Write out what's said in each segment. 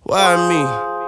Why me?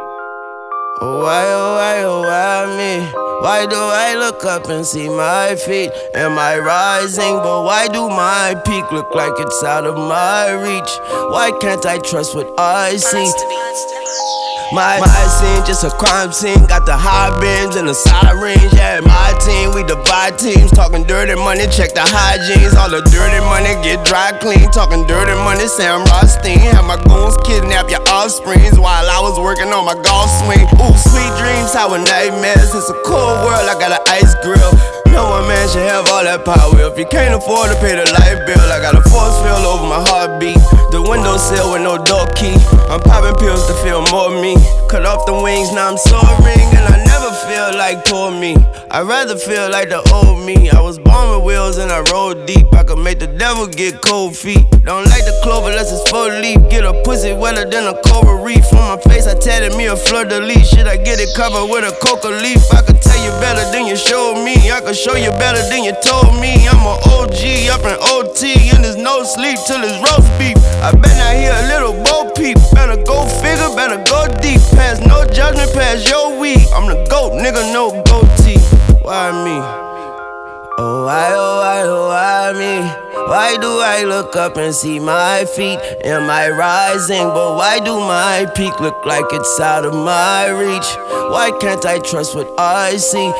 Oh why me? Why do I look up and see my feet? Am I rising? But why do my peak look like it's out of my reach? Why can't I trust what I see? My scene, just a crime scene. Got the high beams and the sirens. Yeah, my team, we divide teams. Talking dirty money, check the hygienes. All the dirty money get dry clean. Talking dirty money, Sam Rothstein. Have my goons kidnap your offsprings while I was working on my golf swing. Ooh, sweet dreams, how nightmares. It's a cold world, I got an ice grill. No one man should have all that power. If you can't afford to pay the light bill, I got a force field over my heartbeat. The windowsill with no door key. I'm popping pills to feel more me. Cut off the wings, now I'm soaring. And I never feel like poor me. I'd rather feel like the old me. I was born with wheels and I rode deep. I could make the devil get cold feet. Don't like the clover unless it's full leaf. Get a pussy wetter than a coral reef. On my face I tatted me a fleur-de-lis. Should I get it covered with a coca leaf? I could tell you better than you showed me. I could show you better than you told me. I'm an OG up in OT, and there's no sleep till it's roast beef. I bet I hear a little bo peep. Better go figure, better go deep. Pass no judgment, pass your weed. I'm the GOAT, nigga, no goatee. Why me? Oh why me? Why do I look up and see my feet? Am I rising? But why do my peak look like it's out of my reach? Why can't I trust what I see?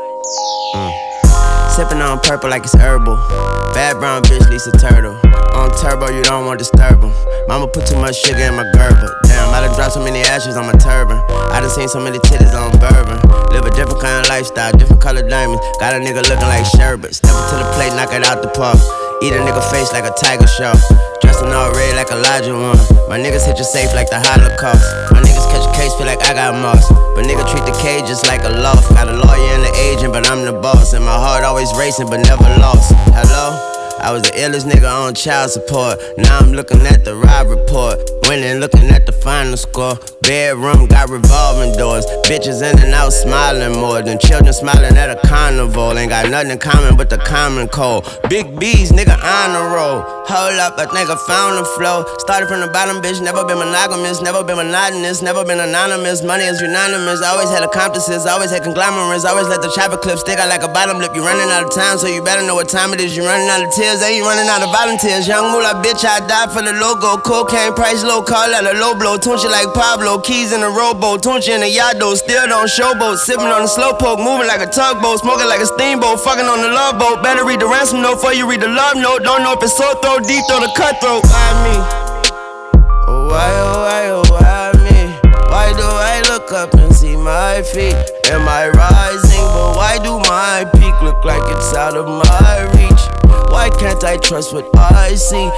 Sipping on purple like it's herbal. Bad brown bitch, Lisa Turtle. On turbo, you don't want to disturb 'em. Mama put too much sugar in my Gerber. Damn, I done dropped so many ashes on my turban. I done seen so many titties on bourbon. Live a different kind of lifestyle, different color diamonds. Got a nigga looking like sherbet. Step up to the plate, knock it out the park. Eat a nigga face like a tiger shark. Dressed in all red like Elijah one. My niggas hit you safe like the Holocaust. My niggas catch a case, feel like I got moss. But nigga treat the cage just like a loft. Got a lawyer and an agent, but I'm the boss. And my heart always racing, but never lost. Hello? I was the illest nigga on child support. Now I'm looking at the ride report. Winning, looking at the final score. Bedroom got revolving doors. Bitches in and out smiling more than children smiling at a carnival. Ain't got nothing in common but the common cold. Big B's, nigga, on the road. Hold up, I think I found the flow. Started from the bottom, bitch, never been monogamous. Never been monotonous, never been anonymous. Money is unanimous, always had accomplices. Always had conglomerates, always let the chopper clip stick out like a bottom lip. You running out of time, so you better know what time it is. You running out of tears, ain't you running out of volunteers. Young moolah, bitch, I died for the logo. Cocaine price low, call that a low blow. Tunchi like Pablo, keys in a rowboat. Tunchi in a yacht though, still don't showboat. Sipping on the slow poke, moving like a tugboat. Smoking like a steamboat, fucking on the love boat. Better read the ransom note before you read the love note. Don't know if it's so throw deep, throw the cutthroat. Why me? Oh why me? Why do I look up and see my feet? Am I rising? But why do my peak look like it's out of my reach? Why can't I trust what I see?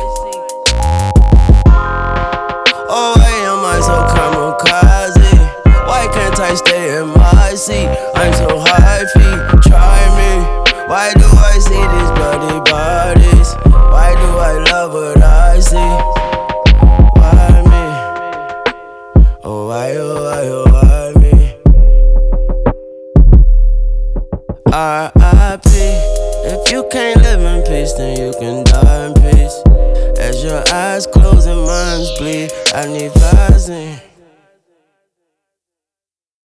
Oh, why am I so kamikaze? Why can't I stay in my seat? I'm so high feet, try me. Why do I see these bloody bodies? Why do I love what I see? Why me? Oh why me? R.I.P. If you can't live in peace, then you can die in peace. As your eyes close and minds bleed, I need Vaseline.